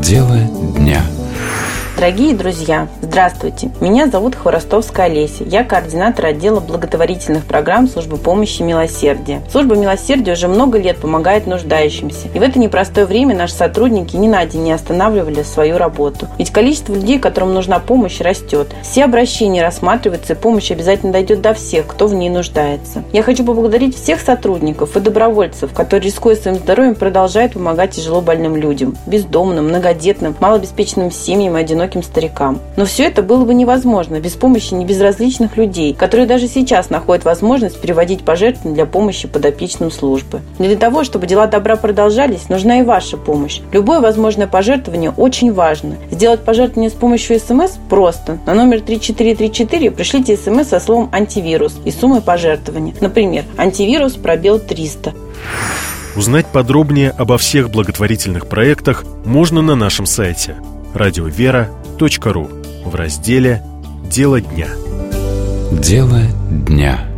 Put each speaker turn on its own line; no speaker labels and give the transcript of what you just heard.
Дело дня.
Дорогие друзья, здравствуйте! Меня зовут Хворостовская Олеся. Я координатор отдела благотворительных программ службы помощи «Милосердие». Служба «Милосердие» уже много лет помогает нуждающимся. И в это непростое время наши сотрудники ни на день не останавливали свою работу. Ведь количество людей, которым нужна помощь, растет. Все обращения рассматриваются, и помощь обязательно дойдет до всех, кто в ней нуждается. Я хочу поблагодарить всех сотрудников и добровольцев, которые, рискуя своим здоровьем, продолжают помогать тяжело больным людям, бездомным, многодетным, малообеспеченным семьям и одиноким старикам. Но все это было бы невозможно без помощи небезразличных людей, которые даже сейчас находят возможность переводить пожертвования для помощи подопечным службы. Но для того, чтобы дела добра продолжались, нужна и ваша помощь. Любое возможное пожертвование очень важно. Сделать пожертвование с помощью СМС просто. На номер 3434 пришлите СМС со словом «антивирус» и суммой пожертвования. Например, антивирус пробел 300.
Узнать подробнее обо всех благотворительных проектах можно на нашем сайте radiovera.ru в разделе «Дело дня».
Дело дня.